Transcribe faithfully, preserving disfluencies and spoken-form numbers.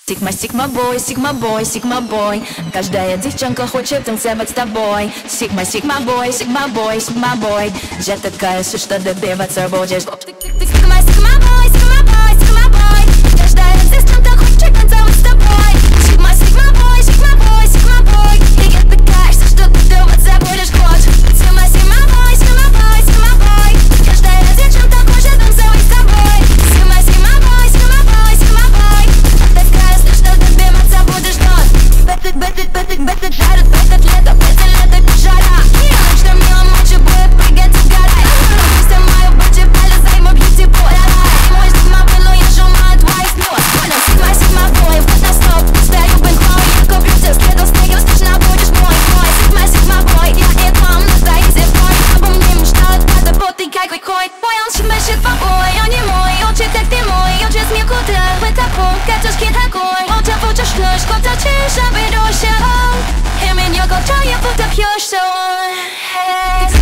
Sigma, Sigma boy, Sigma boy, Sigma boy. Каждая девчонка хочет танцевать с тобой. Sigma, Sigma boy, Sigma boy, Sigma boy. Я такая, что добиваться будешь. Sigma, Sigma boy, Sigma boy, Sigma boy. Каждая девчонка хочет танцевать с тобой. Sigma, Sigma boy, Sigma boy, Sigma boy. И я такая, что добиваться будешь. Sigma, Sigma boy, Sigma boy, Sigma boy. Каждая девчонка хочет танцевать с тобой. Sigma, Sigma boy, Sigma boy, Sigma boy. Такая, что добиваться будешь. Бэт, бэт, бэт, бэт, жарит, бэт, лето, бэт, лето, жара. Что мило, мочи будет прыгать в горы. Пусть мою бэчи полезай, мой бьюти бой. Мой Sigma boy, но я жумаю твои снова. Sigma, Sigma boy, вот на стоп. Стою бэнкой, я куплю тебе следом, стою, слышно будешь мой. Мой Sigma, Sigma boy, я иду вам на стоите бой. Обо мне мечтают, правда, вот ты какой кой. Понял, Sigma, Sigma boy, он не мой, он чек, как ты мой. Он через мне куда, в этапу, катушки такой. Он тебя будешь ночь, кто-то чишь, обидушься. И меня колча, я будто пьешь, so